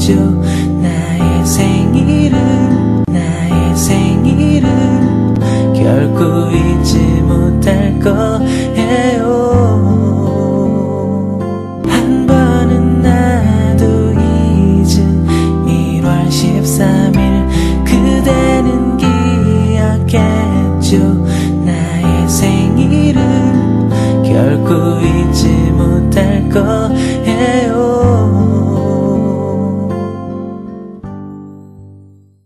나의 생일을 결코 잊지 못할 거예요. 한 번은 나도 잊은 1월 13일 그대는 기억했죠. 나의 생일을 결코 잊지 못할 거예요.